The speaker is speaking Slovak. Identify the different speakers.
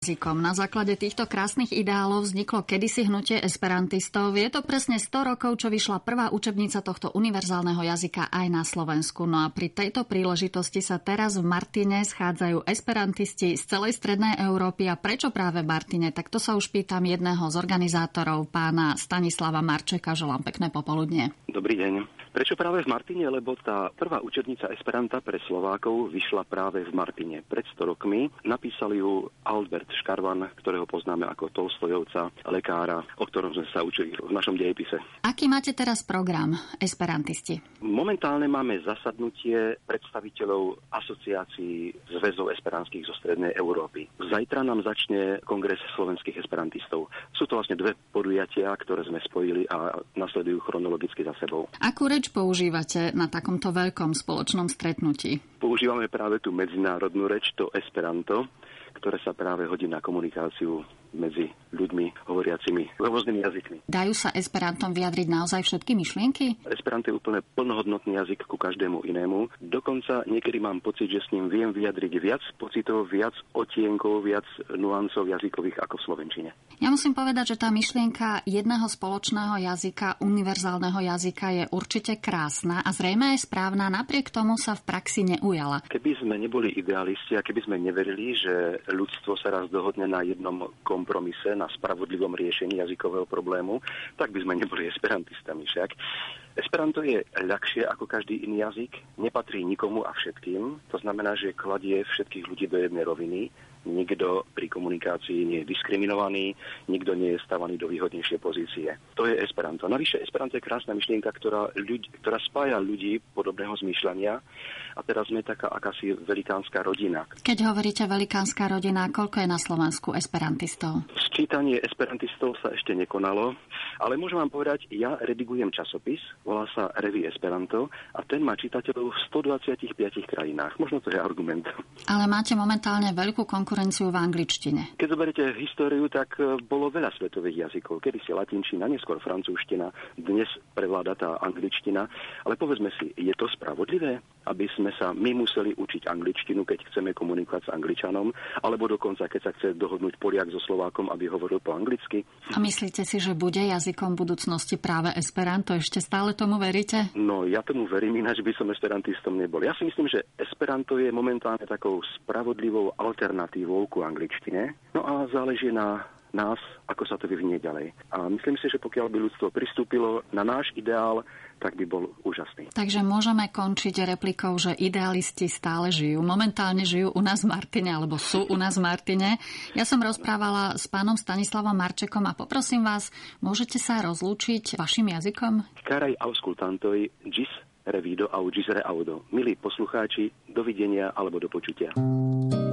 Speaker 1: jazykom. Na základe týchto krásnych ideálov vzniklo kedysi hnutie esperantistov. Je to presne 100 rokov, čo vyšla prvá učebnica tohto univerzálneho jazyka aj na Slovensku. No a pri tejto príležitosti sa teraz v Martine schádzajú esperantisti z celej strednej Európy. A prečo práve v Martine? Tak to sa už pýtam jedného z organizátorov, pána Stanislava Marčeka. Želám pekné popoludne.
Speaker 2: Dobrý deň. Prečo práve v Martine? Lebo tá prvá učebnica Esperanta pre Slovákov vyšla práve v Martine. Pred 100 rokmi napísal ju Albert Škarvan, ktorého poznáme ako Tolstojovca, lekára, o ktorom sme sa učili v našom dejepise.
Speaker 1: Aký máte teraz program, esperantisti?
Speaker 2: Momentálne máme zasadnutie predstaviteľov asociácií zväzov esperantských zo strednej Európy. Zajtra nám začne kongres slovenských esperantistov. Sú to vlastne dve podujatia, ktoré sme spojili a nasledujú chronologicky za sebou.
Speaker 1: Akú reč používate na takomto veľkom spoločnom stretnutí?
Speaker 2: Používame práve tú medzinárodnú reč, to Esperanto, ktoré sa práve hodí na komunikáciu medzi ľuďmi hovoriacimi rôznymi jazykmi.
Speaker 1: Dajú sa Esperantom vyjadriť naozaj všetky myšlienky?
Speaker 2: Esperanto je úplne plnohodnotný jazyk ku každému inému. Dokonca niekedy mám pocit, že s ním viem vyjadriť viac pocitov, viac odtienkov, viac nuancov jazykových ako v slovenčine.
Speaker 1: Ja musím povedať, že tá myšlienka jedného spoločného jazyka, univerzálneho jazyka je určite krásna a zrejme aj správna, napriek tomu sa v praxi neujala.
Speaker 2: Keby sme neboli idealisti a keby sme neverili, že ľudstvo sa raz dohodne na jednom kompromise, na spravodlivom riešení jazykového problému, tak by sme neboli esperantistami však. Esperanto je ľahšie ako každý iný jazyk, nepatrí nikomu a všetkým. To znamená, že kladie všetkých ľudí do jednej roviny. Nikto pri komunikácii nie je diskriminovaný, nikto nie je stávaný do výhodnejšej pozície. To je Esperanto. Navyše Esperanto je krásna myšlienka, ktorá spája ľudí podobného zmýšľania a teraz sme taká akási velikánska rodina.
Speaker 1: Keď hovoríte velikánska rodina, koľko je na Slovensku esperantistov?
Speaker 2: Sčítanie esperantistov sa ešte nekonalo, ale môžem vám povedať, ja redigujem časopis, volá sa Revue Esperanto a ten má čitateľov v 125 krajinách. Možno to je argument.
Speaker 1: Ale máte momentálne veľkú konkurenciu v angličtine.
Speaker 2: Keď zoberiete históriu, tak bolo veľa svetových jazykov. Kedysi latinčina, neskôr francúzština, dnes prevláda tá angličtina. Ale povedzme si, je to spravodlivé, aby sme sa my museli učiť angličtinu, keď chceme komunikovať s Angličanom, alebo dokonca, keď sa chce dohodnúť Poliak so Slovákom, aby hovoril po anglicky?
Speaker 1: A myslíte si, že bude jazykom budúcnosti práve Esperanto? Ešte stále tomu veríte?
Speaker 2: No, ja tomu verím, ináč by som esperantistom nebol. Ja si myslím, že Esperanto je momentálne takou spravodlivou alternatívou ku angličtine. No a záleží na nás, ako sa to vyvinie ďalej. A myslím si, že pokiaľ by ľudstvo pristúpilo na náš ideál, tak by bol úžasný.
Speaker 1: Takže môžeme končiť replikou, že idealisti stále žijú. Momentálne žijú u nás v Martine, alebo sú u nás v Martine. Ja som rozprávala s pánom Stanislavom Marčekom a poprosím vás, môžete sa rozlúčiť vašim jazykom?
Speaker 2: Karaj auskultantoj, gis revido au gis reaudo. Milí poslucháči, dovidenia alebo do počutia.